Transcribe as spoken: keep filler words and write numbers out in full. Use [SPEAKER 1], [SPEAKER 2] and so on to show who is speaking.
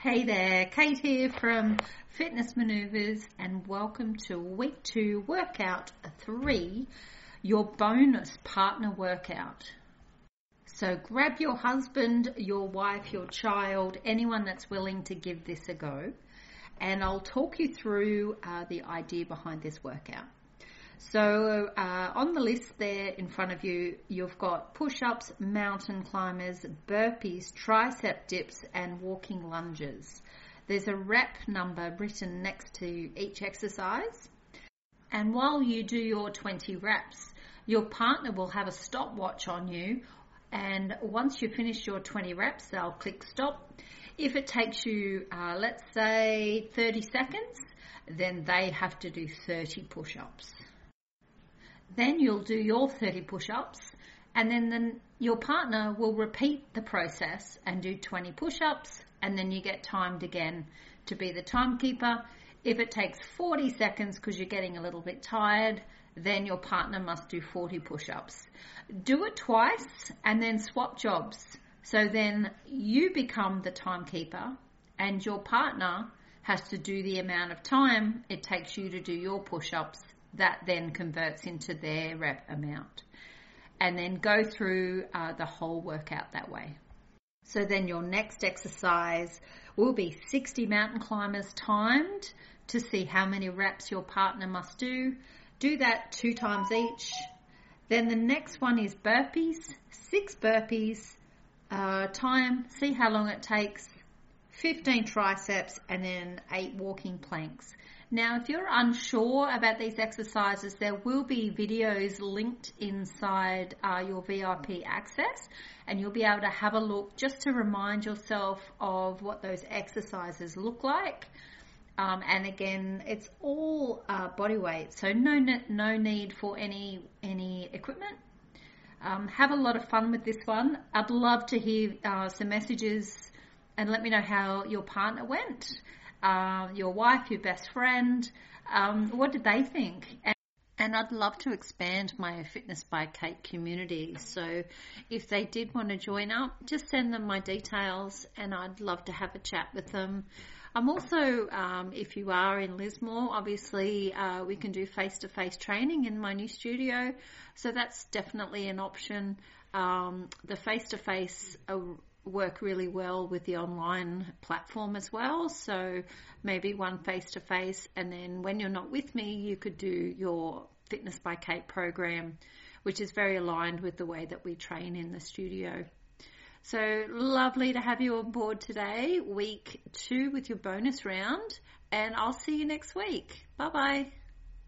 [SPEAKER 1] Hey there, Kate here from Fitness Maneuvers, and welcome to week two, workout three, your bonus partner workout. So grab your husband, your wife, your child, anyone that's willing to give this a go, and I'll talk you through uh, the idea behind this workout. So uh, on the list there in front of you, you've got push-ups, mountain climbers, burpees, tricep dips, and walking lunges. There's a rep number written next to each exercise. And while you do your twenty reps, your partner will have a stopwatch on you. And once you finish your twenty reps, they'll click stop. If it takes you, uh, let's say, thirty seconds, then they have to do thirty push-ups. Then you'll do your thirty push-ups, and then, then your partner will repeat the process and do twenty push-ups, and then you get timed again to be the timekeeper. If it takes forty seconds because you're getting a little bit tired, then your partner must do forty push-ups. Do it twice and then swap jobs. So then you become the timekeeper and your partner has to do the amount of time it takes you to do your push-ups. That then converts into their rep amount, and then go through uh, the whole workout that way. So then your next exercise will be sixty mountain climbers timed to see how many reps your partner must do. Do that two times each. Then the next one is burpees, six burpees, uh, time, see how long it takes, fifteen triceps, and then eight walking planks. Now, if you're unsure about these exercises, there will be videos linked inside uh, your V I P access, and you'll be able to have a look just to remind yourself of what those exercises look like. Um, and again, it's all uh, body weight, so no no need for any any equipment. Um, have a lot of fun with this one. I'd love to hear uh, some messages and let me know how your partner went. Uh, your wife, your best friend, um, what did they think? And, and I'd love to expand my Fitness by Kate community. So if they did want to join up, just send them my details and I'd love to have a chat with them. I'm also, um, if you are in Lismore, obviously uh, we can do face-to-face training in my new studio. So that's definitely an option. Um, the face-to-face uh, work really well with the online platform as well. So maybe one face-to-face, and then when you're not with me, you could do your Fitness by Kate program, which is very aligned with the way that we train in the studio. So lovely to have you on board today, week two with your bonus round, and I'll see you next week. Bye-bye.